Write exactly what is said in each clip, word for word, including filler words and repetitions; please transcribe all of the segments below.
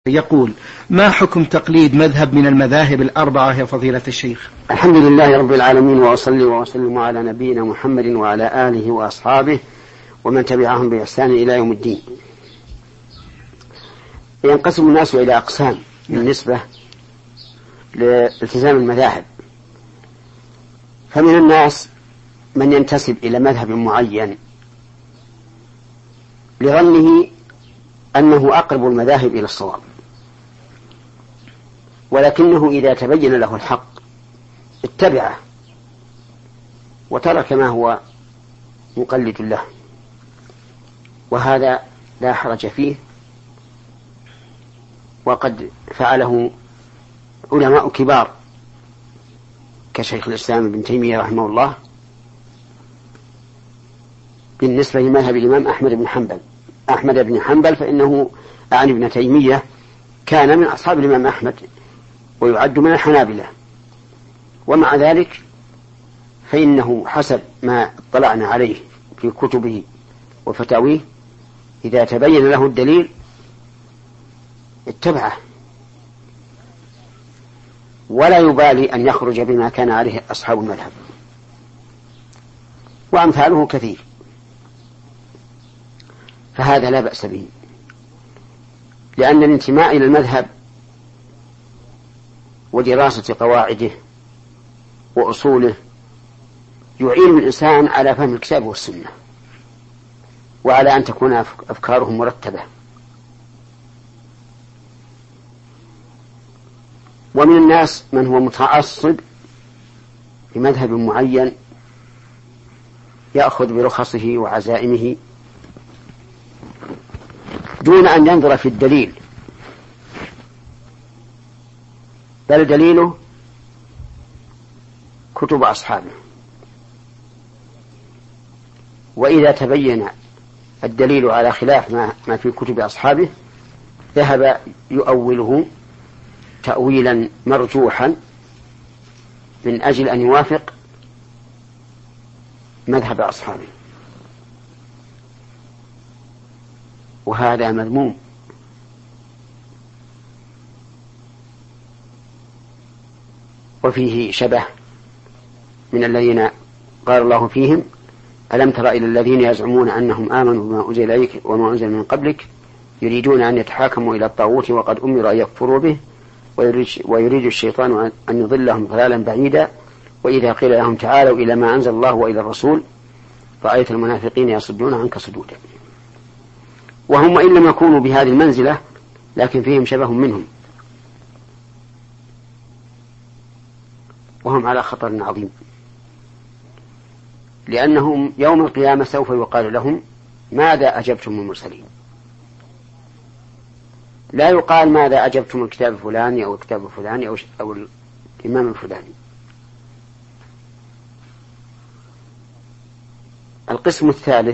يقول: ما حكم تقليد مذهب من المذاهب الأربعة يا فضيلة الشيخ؟ الحمد لله رب العالمين، وأصلي وأسلم على نبينا محمد وعلى آله وأصحابه ومن تبعهم بإحسان إلى يوم الدين. ينقسم الناس إلى أقسام بالنسبة لالتزام المذاهب، فمن الناس من ينتسب إلى مذهب معين لظنه أنه أقرب المذاهب إلى الصواب، ولكنه إذا تبين له الحق اتبعه وترك ما هو مقلد له، وهذا لا حرج فيه، وقد فعله علماء كبار كشيخ الإسلام ابن تيمية رحمه الله بالنسبة لمذهب الإمام أحمد بن حنبل أحمد بن حنبل فإنه أعني ابن تيمية كان من أصحاب الإمام أحمد ويعد من الحنابلة، ومع ذلك فإنه حسب ما اطلعنا عليه في كتبه وفتاويه إذا تبين له الدليل اتبعه، ولا يبالي أن يخرج بما كان عليه أصحاب المذهب، وأمثاله كثير، فهذا لا بأس به، لأن الانتماء إلى المذهب ودراسة قواعده وأصوله يعين الإنسان على فهم الكتاب والسنة، وعلى أن تكون أفكارهم مرتبة. ومن الناس من هو متعصب لمذهب معين يأخذ برخصه وعزائمه دون أن ينظر في الدليل، بل دليله كتب أصحابه، وإذا تبين الدليل على خلاف ما في كتب أصحابه ذهب يؤوله تأويلا مرجوحا من أجل أن يوافق مذهب أصحابه، وهذا مذموم. وفيه شبه من الذين قال الله فيهم: ألم تر إلى الذين يزعمون أنهم آمنوا بما أنزل إليك وما أنزل من قبلك يريدون أن يتحاكموا إلى الطاغوت وقد أمروا أن يكفروا به ويريد الشيطان أن يضلهم ضلالا بعيدا وإذا قيل لهم تعالوا إلى ما أنزل الله وإلى الرسول رأيت المنافقين يصدون عنك صدودا. وهم إن لم يكونوا بهذه المنزلة لكن فيهم شبه منهم، وهم على خطر عظيم، لأنهم يوم القيامة سوف يقال لهم: ماذا أجبتم المرسلين؟ لا يقال ماذا أجبتم الكتاب الفلاني أو الكتاب الفلاني أو, أو الإمام الفلاني. القسم الثالث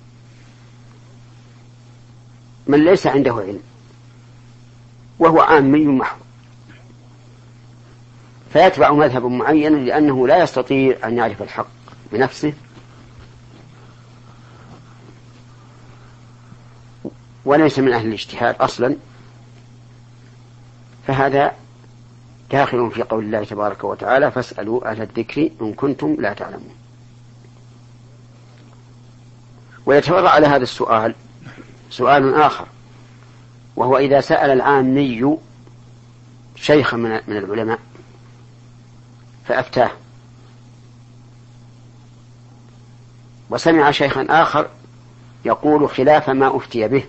من ليس عنده علم وهو عامي محض، فيتبع مذهب معين لأنه لا يستطيع أن يعرف الحق بنفسه، وليس من أهل الاجتهاد أصلا، فهذا داخل في قول الله تبارك وتعالى: فاسألوا أهل الذكر إن كنتم لا تعلمون. ويتفرع على هذا السؤال سؤال آخر، وهو إذا سأل العامي شيخا من العلماء فأفتاه، وسمع شيخا آخر يقول خلاف ما أفتي به،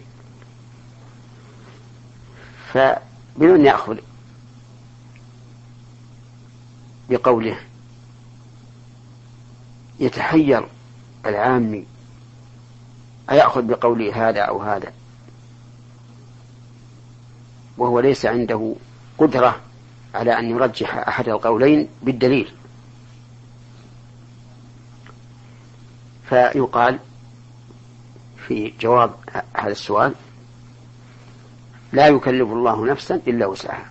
فبمن يأخذ بقوله؟ يتحير العامي أيأخذ بقول هذا أو هذا، وهو ليس عنده قدرة على أن يرجح أحد القولين بالدليل. فيقال في جواب هذا السؤال: لا يكلف الله نفسا إلا وسعها.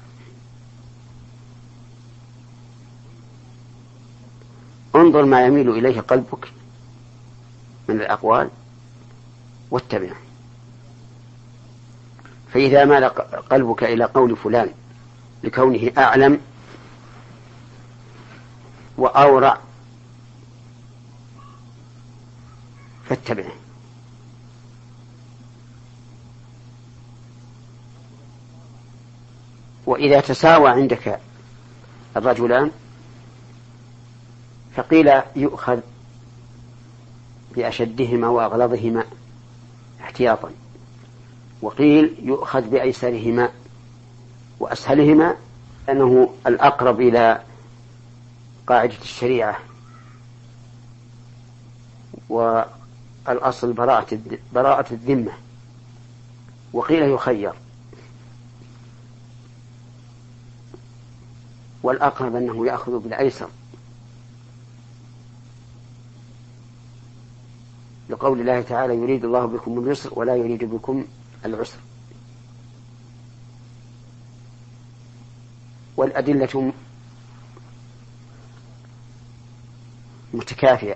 انظر ما يميل إليه قلبك من الأقوال واتبعه، فإذا مال قلبك إلى قول فلان لكونه أعلم وأورع فاتبعه. وإذا تساوى عندك الرجلان فقيل يؤخذ بأشدهما وأغلظهما احتياطا، وقيل يؤخذ بأيسرهما وأسهلهما، لأنه الأقرب إلى قاعدة الشريعة والأصل براءة براءة الذمة. وقيل يخير، والأقرب أنه يأخذ بالأيسر لقول الله تعالى يريد الله بكم اليسر ولا يريد بكم العسر. والأدلة متكافئة،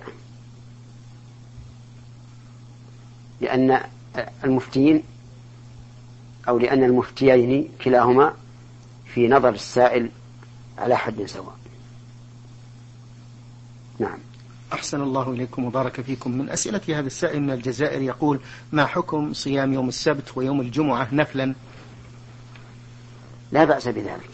لأن المفتين أو لأن المفتيين كلاهما في نظر السائل على حد سواء. نعم. أحسن الله إليكم وبارك فيكم. من أسئلة هذا السائل من الجزائر يقول: ما حكم صيام يوم السبت ويوم الجمعة نفلا؟ لا بأس بذلك،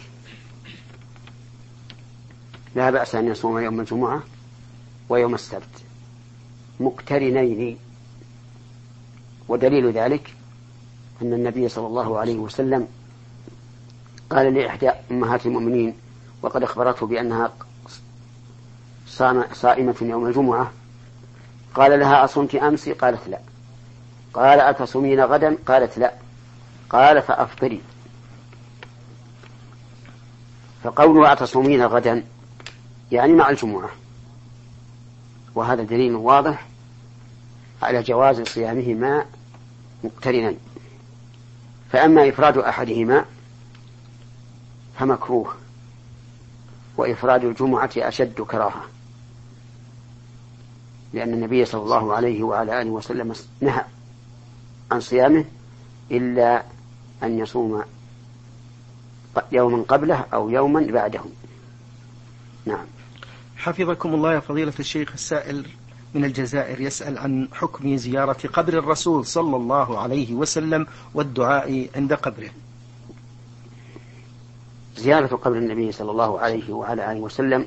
لا بأس أن يصوم يوم الجمعة ويوم السبت مقترنين. ودليل ذلك أن النبي صلى الله عليه وسلم قال لإحدى أمهات المؤمنين وقد أخبرته بأنها صائمة يوم الجمعة، قال لها: أصمت أمس؟ قالت لا. قال: أتصومين غدا؟ قالت لا. قال: فأفطري. فقوله أتصومين غدا يعني مع الجمعة، وهذا دليل واضح على جواز صيامهما مقترنا. فأما إفراد أحدهما فمكروه، وإفراد الجمعة أشد كراهة، لأن النبي صلى الله عليه وعلى آله وسلم نهى عن صيامه إلا أن يصوم يوما قبله أو يوما بعده. نعم. حفظكم الله يا فضيلة الشيخ. السائل من الجزائر يسأل عن حكم زيارة قبر الرسول صلى الله عليه وسلم والدعاء عند قبره. زيارة قبر النبي صلى الله عليه وعلى آله وسلم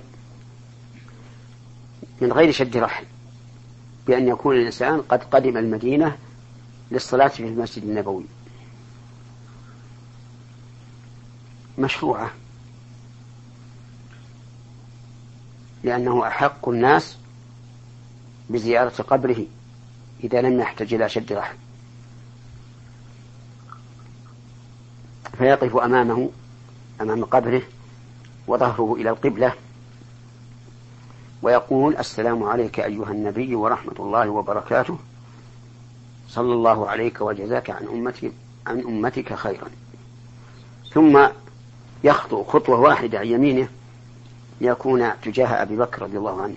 من غير شد رحل، بأن يكون الإنسان قد قدم المدينة للصلاة في المسجد النبوي، مشروعة، لأنه أحق الناس بزيارة قبره إذا لم يحتج إلى شد رحل، فيقف أمامه أمام قبره وظهره إلى القبلة ويقول: السلام عليك أيها النبي ورحمة الله وبركاته، صلى الله عليك وجزاك عن أمتك, عن أمتك خيرا. ثم يخطو خطوة واحدة عن يمينه ليكون تجاه أبي بكر رضي الله عنه،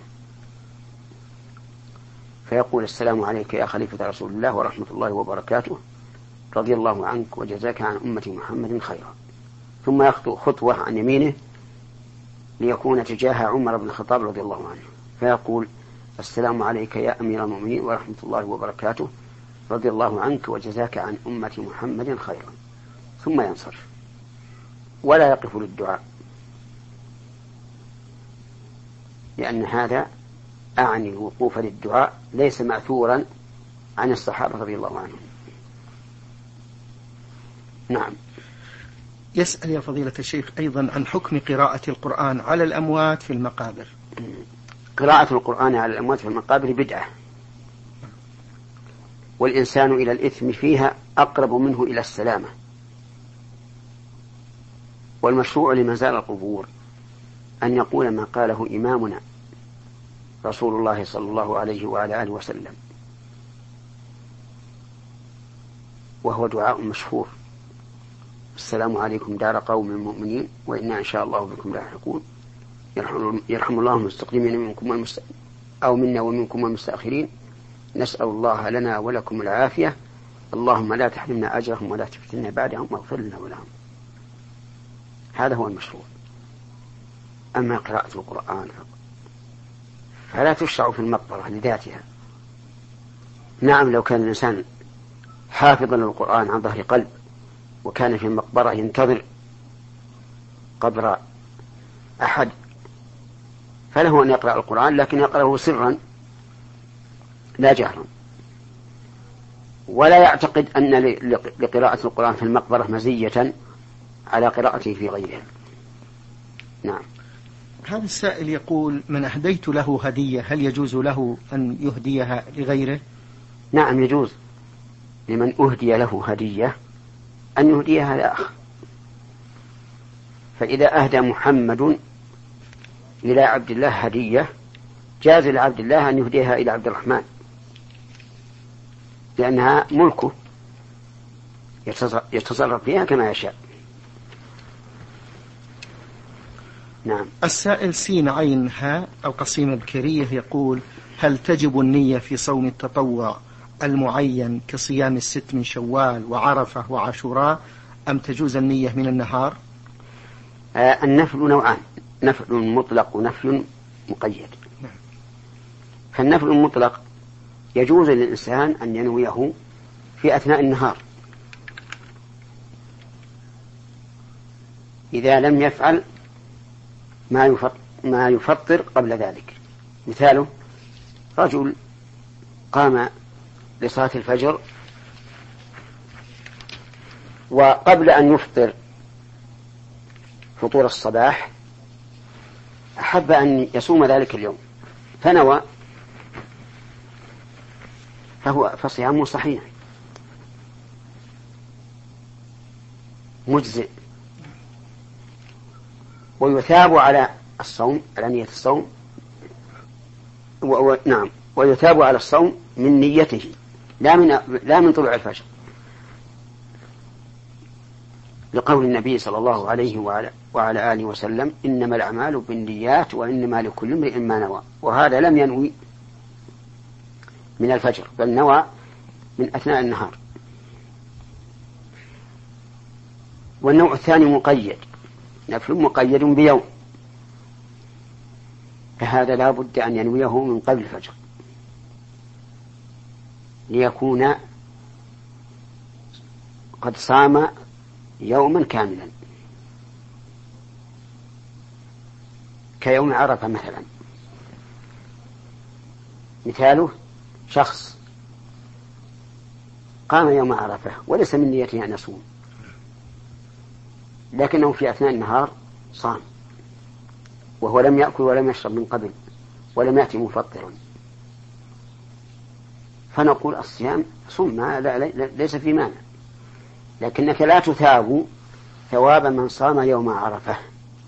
فيقول: السلام عليك يا خليفة رسول الله ورحمة الله وبركاته، رضي الله عنك وجزاك عن أمة محمد خيرا. ثم يخطو خطوة عن يمينه ليكون تجاه عمر بن الخطاب رضي الله عنه، فيقول: السلام عليك يا أمير المؤمنين ورحمة الله وبركاته، رضي الله عنك وجزاك عن أمة محمد خيرا. ثم ينصرف ولا يقف للدعاء، لأن هذا أعني الوقوف للدعاء ليس مأثورا عن الصحابة رضي الله عنهم. نعم. يسأل يا فضيلة الشيخ أيضا عن حكم قراءة القرآن على الأموات في المقابر. قراءة القرآن على الأموات في المقابر بدعة، والإنسان إلى الإثم فيها أقرب منه إلى السلامة. والمشروع لمن زار القبور أن يقول ما قاله إمامنا رسول الله صلى الله عليه وعلى آله وسلم، وهو دعاء مشهور: السلام عليكم دار قوم مؤمنين وإنا إن شاء الله بكم لاحقون، يرحم, يرحم الله المستقدمين منكم والمست... أو منا ومنكم والمستأخرين، نسأل الله لنا ولكم العافية، اللهم لا تحرمنا أجرهم ولا تفتنا بعدهم واغفر لنا ولهم. هذا هو المشروع. أما قراءة القرآن فلا تشرع في المقبرة لذاتها. نعم، لو كان الإنسان حافظا للقرآن عن ظهر قلب وكان في المقبرة ينتظر قبر أحد فله أن يقرأ القرآن، لكن يقرأه سرا لا جهرا، ولا يعتقد أن لقراءة القرآن في المقبرة مزية على قراءته في غيرها. نعم. هذا السائل يقول: من أهديت له هدية هل يجوز له أن يهديها لغيره؟ نعم، يجوز لمن أهدي له هدية أن يهديها لآخر. فإذا أهدى محمد إلى عبد الله هدية جاز لعبد الله أن يهديها إلى عبد الرحمن، لأنها ملكه يتصرف فيها كما يشاء. نعم. السائل سين عين ها أو قصيم الكريه يقول: هل تجب النية في صوم التطوع المعين كصيام الست من شوال وعرفة وعاشوراء، أم تجوز النية من النهار؟ آه النفل نوعان: نفل مطلق ونفل مقيد. نعم. فالنفل المطلق يجوز للإنسان أن ينويه في أثناء النهار إذا لم يفعل ما يفطر قبل ذلك. مثاله: رجل قام لصلاة الفجر وقبل أن يفطر فطور الصباح أحب أن يصوم ذلك اليوم فنوى، فهو فصيامه صحيح مجزئ، ويثاب على الصوم على نية الصوم و... و... نعم ويثاب على الصوم من نيته لا من لا من طلوع الفجر، لقول النبي صلى الله عليه وعلى, وعلى آله وسلم: إنما الأعمال بالنيات وإنما لكل امرئ ما نوى. وهذا لم ينوي من الفجر بل نوى من أثناء النهار. والنوع الثاني مقيد، نفل مقيد بيوم، فهذا لا بد أن ينويه من قبل الفجر ليكون قد صام يوما كاملا، كيوم عرفة مثلا. مثاله: شخص قام يوم عرفة وليس من نيته أن يصوم، لكنه في أثناء النهار صام وهو لم يأكل ولم يشرب من قبل ولم يأتي مفطرا، فنقول: الصيام صم، ما لا ليس في مانع، لكنك لا تثاب ثواب من صام يوم عرفة،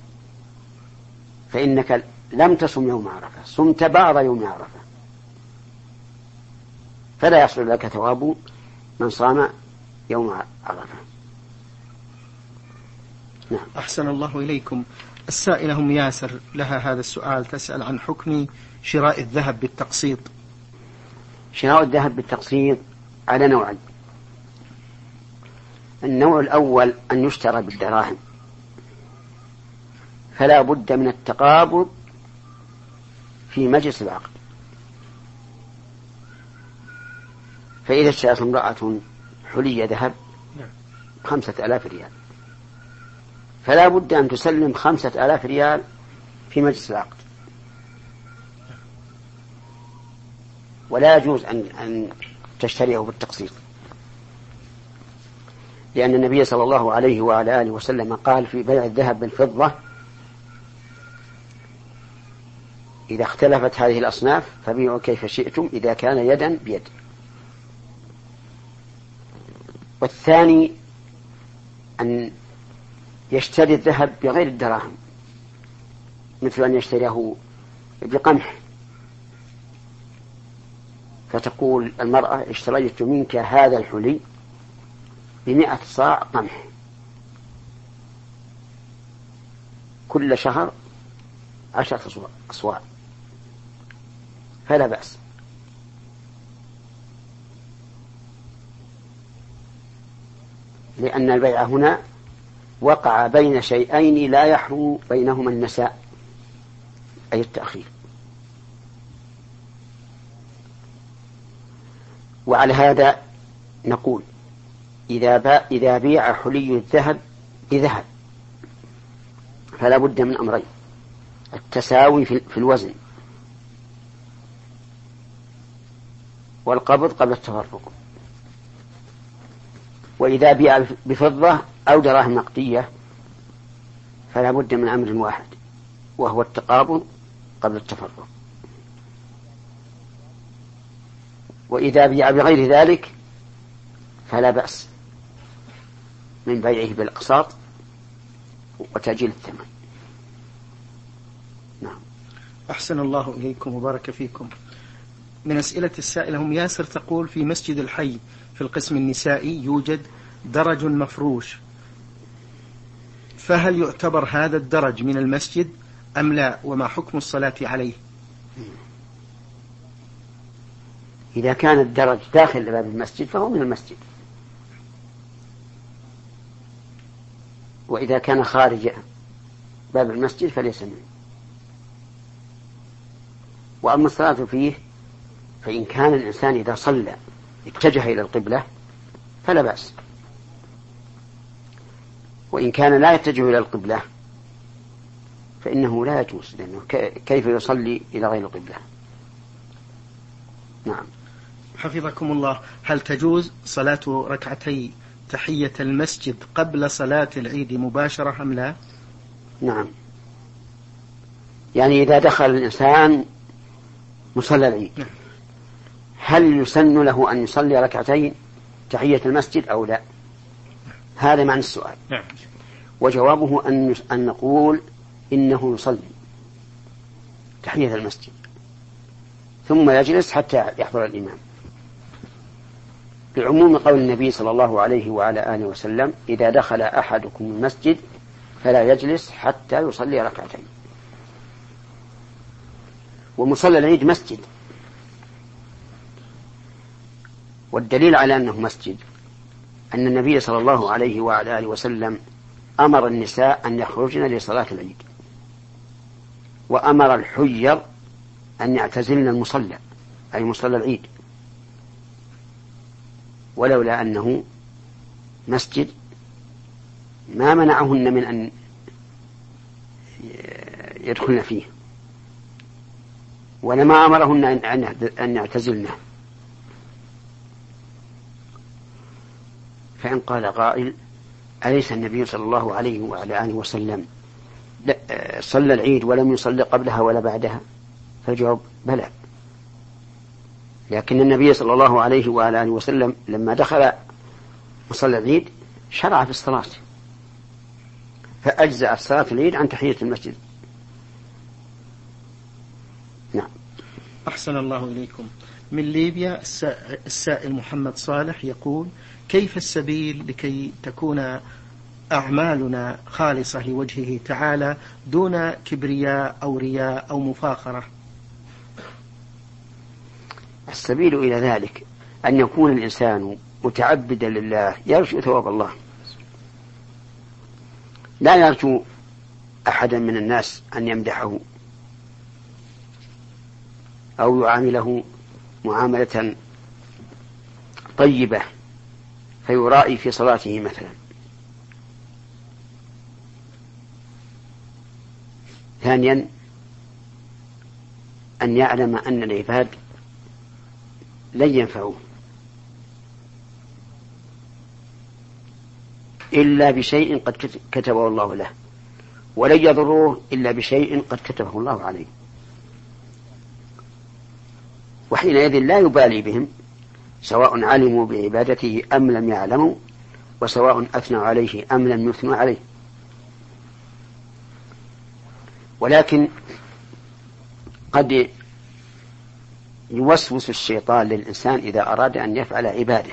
فإنك لم تصم يوم عرفة، صمت بعض يوم عرفة، فلا يحصل لك ثواب من صام يوم عرفة. نعم. أحسن الله إليكم. السائلة أم ياسر لها هذا السؤال، تسأل عن حكم شراء الذهب بالتقسيط. شراء الذهب بالتقسيط على نوعين: النوع الأول أن يشترى بالدراهم، فلا بد من التقابض في مجلس العقد. فإذا اشترت امرأة حلي ذهب خمسة آلاف ريال فلا بد أن تسلم خمسة آلاف ريال في مجلس العقد، ولا يجوز أن, أن تشتريه بالتقسيط، لأن النبي صلى الله عليه وعلى آله وسلم قال في بيع الذهب بالفضة: إذا اختلفت هذه الأصناف فبيعوا كيف شئتم إذا كان يدا بيد. والثاني أن يشتري الذهب بغير الدراهم، مثل أن يشتريه بقمح، فتقول المرأة: اشتريت منك هذا الحلي بمئة صاع قمح كل شهر عشرة أصواع، فلا بأس. لأن البيع هنا وقع بين شيئين لا يحرم بينهما النساء، أي التأخير. وعلى هذا نقول إذا إذا بيع حلي الذهب بذهب فلا بد من أمرين: التساوي في الوزن، والقبض قبل التفرق. وإذا بيع بفضة أو دراهم نقدية فلا بد من أمر واحد، وهو التقابض قبل التفرق. وإذا بيع بغير ذلك فلا بأس من بيعه بالأقساط وتأجيل الثمن. نعم. أحسن الله إليكم وبارك فيكم. من أسئلة السائلة هم ياسر تقول: في مسجد الحي في القسم النسائي يوجد درج مفروش، فهل يعتبر هذا الدرج من المسجد أم لا؟ وما حكم الصلاة عليه؟ إذا كان الدرج داخل باب المسجد فهو من المسجد، وإذا كان خارج باب المسجد فليس منه. وأما الصلاة فيه فإن كان الإنسان إذا صلى اتجه إلى القبلة فلا بأس، وإن كان لا يتجه إلى القبلة فإنه لا يجوز، لأنه كيف يصلي إلى غير القبلة؟ نعم. حفظكم الله. هل تجوز صلاة ركعتي تحية المسجد قبل صلاة العيد مباشرة أم لا؟ نعم، يعني إذا دخل الإنسان مصلى العيد نعم. هل يسن له أن يصلي ركعتين تحية المسجد أو لا؟ هذا معنى السؤال. نعم. وجوابه أن أن نقول إنه يصلي تحية المسجد ثم يجلس حتى يحضر الإمام، لعموم قول النبي صلى الله عليه وعلى آله وسلم: إذا دخل أحدكم المسجد فلا يجلس حتى يصلي ركعتين. ومصلى العيد مسجد، والدليل على أنه مسجد أن النبي صلى الله عليه وعلى آله وسلم أمر النساء أن يخرجن لصلاة العيد، وأمر الحير أن يعتزلن المصلى أي مصلى العيد، ولولا أنه مسجد ما منعهن من أن يدخلن فيه، ولما أمرهن أن يعتزلنه. فإن قال قائل: أليس النبي صلى الله عليه وعلى آله وسلم صلى العيد ولم يصلي قبلها ولا بعدها؟ فالجواب: بلى، لكن النبي صلى الله عليه وعلى آله وسلم لما دخل مصلى العيد شرع في الصلاة، فأجزأ صلاة العيد عن تحية المسجد. نعم. أحسن الله إليكم. من ليبيا السائل محمد صالح يقول: كيف السبيل لكي تكون أعمالنا خالصة لوجهه تعالى دون كبرياء أو رياء أو مفاخرة؟ السبيل إلى ذلك أن يكون الإنسان متعبدا لله يرجو ثواب الله، لا يرجو أحدا من الناس أن يمدحه أو يعامله معاملة طيبة فيرائي في صلاته مثلا. ثانيا أن يعلم أن العباد لن ينفعوه إلا بشيء قد كتبه الله له، ولن يضروه إلا بشيء قد كتبه الله عليه، وحينئذ لا يبالي بهم سواء علموا بعبادته أم لم يعلموا، وسواء أثنوا عليه أم لم يثنوا عليه. ولكن قد يوسوس الشيطان للإنسان إذا أراد أن يفعل عبادة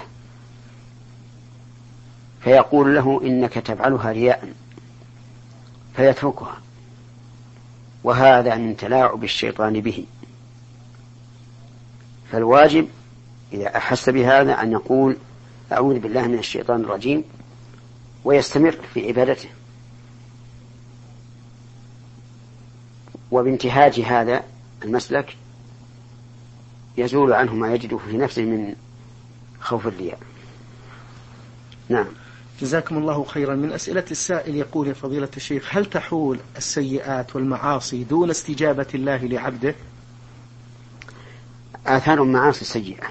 فيقول له: إنك تفعلها رياء، فيتركها، وهذا من تلاعب الشيطان به. فالواجب إذا أحس بهذا أن يقول: أعوذ بالله من الشيطان الرجيم، ويستمر في عبادته. وبانتهاج هذا المسلك يزول عنه ما يجد في نفسه من خوف الرياء. نعم. جزاكم الله خيرا. من أسئلة السائل يقول: يا فضيلة الشيخ، هل تحول السيئات والمعاصي دون استجابة الله لعبده؟ آثار المعاصي السيئة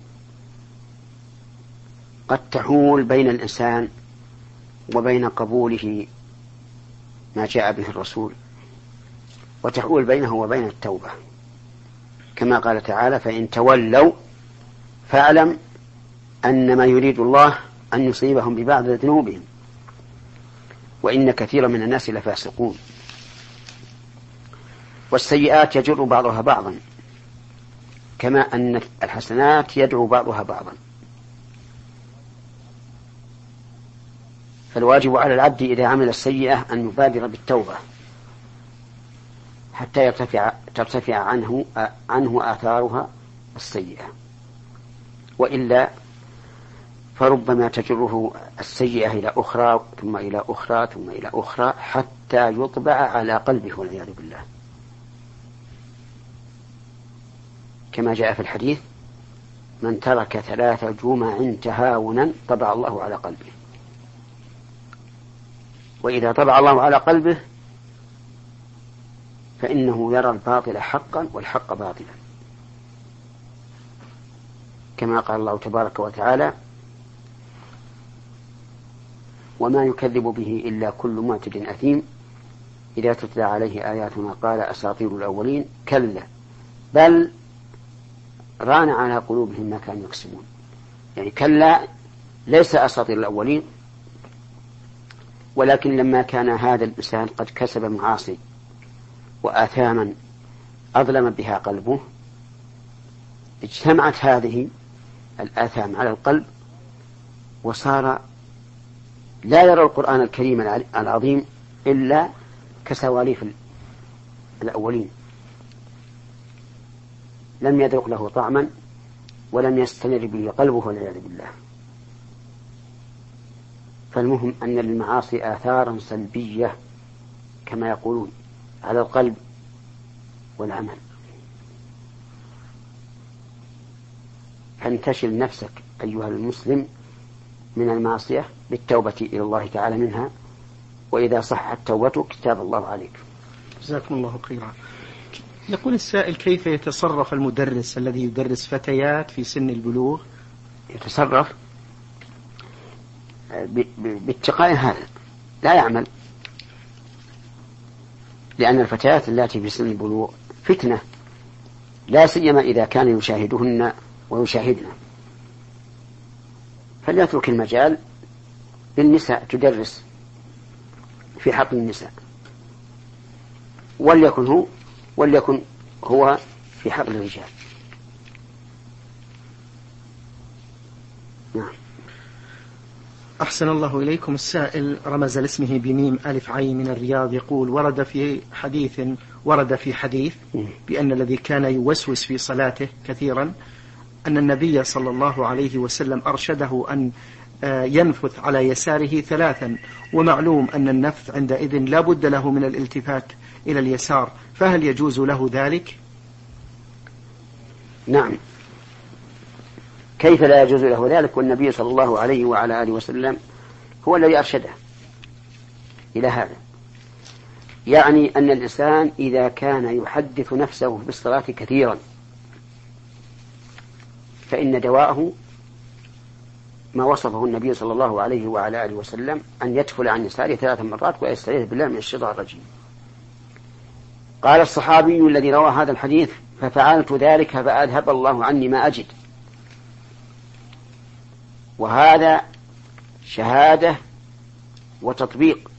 قد تحول بين الإنسان وبين قبوله ما جاء به الرسول، وتحول بينه وبين التوبة، كما قال تعالى: فإن تولوا فاعلم أنما يريد الله أن يصيبهم ببعض ذنوبهم وإن كثيرا من الناس لفاسقون. والسيئات يجر بعضها بعضا، كما أن الحسنات يدعو بعضها بعضا. فالواجب على العبد إذا عمل السيئة أن يبادر بالتوبة حتى يرتفع ترتفع عنه عنه آثارها السيئة، وإلا فربما تجره السيئة إلى أخرى ثم إلى أخرى ثم إلى أخرى حتى يطبع على قلبه والعياذ بالله، كما جاء في الحديث: من ترك ثلاث جمع تهاونا طبع الله على قلبه. وإذا طبع الله على قلبه فإنه يرى الباطل حقا والحق باطلا، كما قال الله تبارك وتعالى: وما يكذب به إلا كل معتد أثيم إذا تتلى عليه آياتنا قال أساطير الأولين كلا بل ران على قلوبهم ما كانوا يكسبون. يعني كلا ليس أساطير الأولين، ولكن لما كان هذا الإنسان قد كسب معاصي وآثاما أظلم بها قلبه، اجتمعت هذه الآثام على القلب وصار لا يرى القرآن الكريم العظيم إلا كسواليف الأولين، لم يذوق له طعما ولم يستمر به قلبه والعياذ بالله. فالمهم أن للمعاصي آثارا سلبية كما يقولون على القلب والعمل، فانتشل نفسك أيها المسلم من المعصية بالتوبة إلى الله تعالى منها، وإذا صحت توبتك تاب الله عليك. جزاكم الله خيرا. يقول السائل: كيف يتصرف المدرس الذي يدرس فتيات في سن البلوغ؟ يتصرف باتقاء هذا، لا يعمل، لأن الفتيات التي في سن البلوغ فتنة، لا سيما إذا كان يشاهدهن ويشاهدن، فليترك المجال للنساء تدرس في حق النساء، وليكن هو وليكن هو في حق الرجال. نعم. أحسن الله إليكم. السائل رمز لاسمه بميم ألف عين من الرياض يقول: ورد في حديث ورد في حديث بأن الذي كان يوسوس في صلاته كثيرا أن النبي صلى الله عليه وسلم أرشده أن ينفث على يساره ثلاثا، ومعلوم أن النفث عندئذ لا بد له من الالتفات إلى اليسار، فهل يجوز له ذلك؟ نعم، كيف لا يجوز له ذلك والنبي صلى الله عليه وعلى آله وسلم هو الذي أرشده إلى هذا. يعني أن الإنسان إذا كان يحدث نفسه بالصلاة كثيرا فإن دواءه ما وصفه النبي صلى الله عليه وعلى آله وسلم أن يتفل عن يساره ثلاث مرات ويستعيذ بالله من الشيطان الرجيم. قال الصحابي الذي روى هذا الحديث: ففعلت ذلك فأذهب الله عني ما أجد. وهذا شهادة وتطبيق،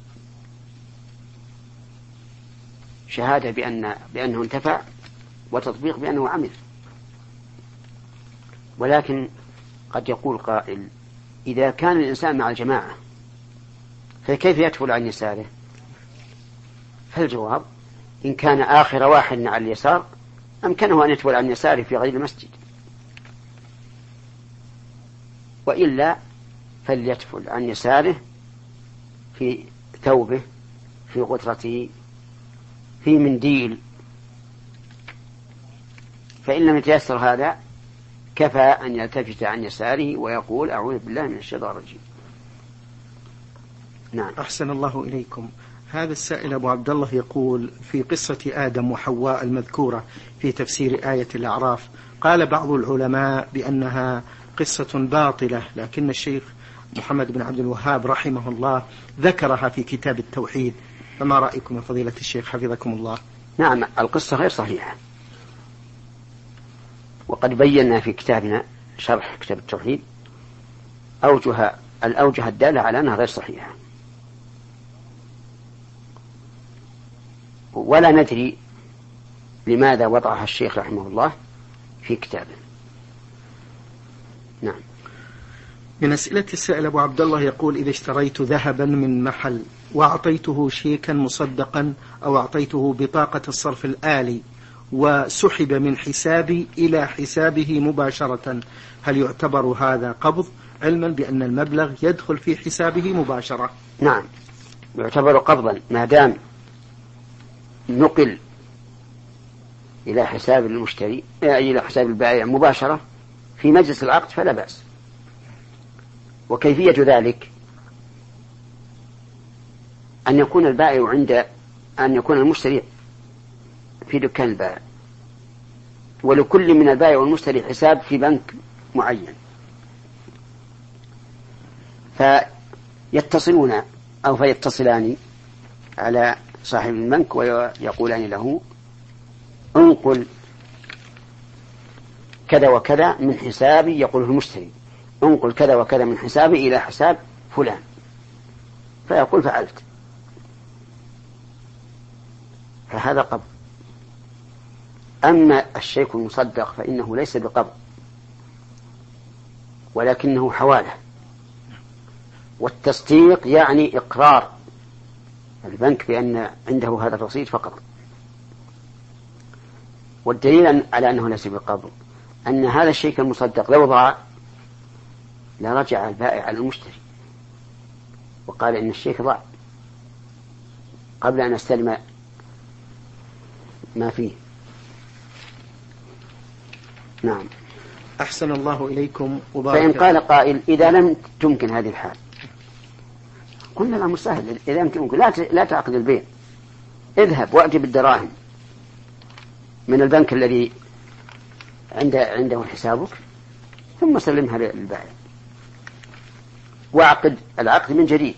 شهادة بأن بأنه انتفع، وتطبيق بأنه عمل. ولكن قد يقول قائل: إذا كان الإنسان مع الجماعة فكيف يتفل عن يساره؟ فالجواب: إن كان آخر واحد على اليسار أمكنه أن يتفل عن يساره في غير المسجد، وإلا فليتفل عن يساره في ثوبه، في غترته، في منديل، فإن لم يتيسر هذا كفى أن يلتفت عن يساره ويقول أعوذ بالله من الشيطان الرجيم. نعم. أحسن الله إليكم. هذا السائل أبو عبد الله يقول: في قصة آدم وحواء المذكورة في تفسير آية الأعراف، قال بعض العلماء بأنها قصة باطلة، لكن الشيخ محمد بن عبد الوهاب رحمه الله ذكرها في كتاب التوحيد، فما رأيكم يا فضيلة الشيخ حفظكم الله؟ نعم، القصة غير صحيحة، وقد بينا في كتابنا شرح كتاب التوحيد أوجه الأوجه الدالة على أنها غير صحيحة، ولا ندري لماذا وضعها الشيخ رحمه الله في كتابه. نعم. من أسئلة السائل أبو عبد الله يقول: إذا اشتريت ذهبا من محل وأعطيته شيكا مصدقا أو أعطيته بطاقة الصرف الآلي وسحب من حسابي إلى حسابه مباشرة، هل يعتبر هذا قبض، علما بأن المبلغ يدخل في حسابه مباشرة؟ نعم، يعتبر قبضا ما دام نقل إلى حساب المشتري إلى حساب البائع مباشرة في مجلس العقد فلا بأس. وكيفية ذلك أن يكون البائع عند أن يكون المشتري في دكان البائع، ولكل من البائع والمشتري حساب في بنك معين، فيتصلون أو فيتصلان على صاحب البنك ويقولان له: انقل كذا وكذا من حسابي، يقول المشتري: انقل كذا وكذا من حسابي إلى حساب فلان، فيقول: فعلت. فهذا قبض. أما الشيك المصدق فإنه ليس بقبض، ولكنه حوالة، والتصديق يعني إقرار البنك بأن عنده هذا الرصيد فقط. والدليل على أنه ليس بقبض أن هذا الشيك المصدق لو ضاع لرجع البائع على المشتري وقال إن الشيك ضاع قبل أن استلم ما فيه. نعم. أحسن الله إليكم وبارك. فإن قال قائل: إذا لم تمكن هذه الحال، قلنا لا مسهل، إذا لم تمكن لا لا تعقد البيع، اذهب وأتي بالدراهم من البنك الذي عنده عنده حسابك ثم سلمها للبائع وعقد العقد من جديد،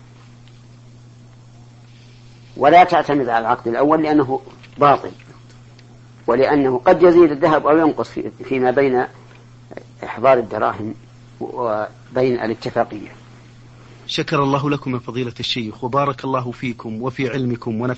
ولا تعتمد على العقد الأول لأنه باطل، ولأنه قد يزيد الذهب أو ينقص فيما بين إحضار الدراهم وبين الاتفاقية. شكر الله لكم يا فضيلة الشيخ، وبارك الله فيكم وفي علمكم ونفع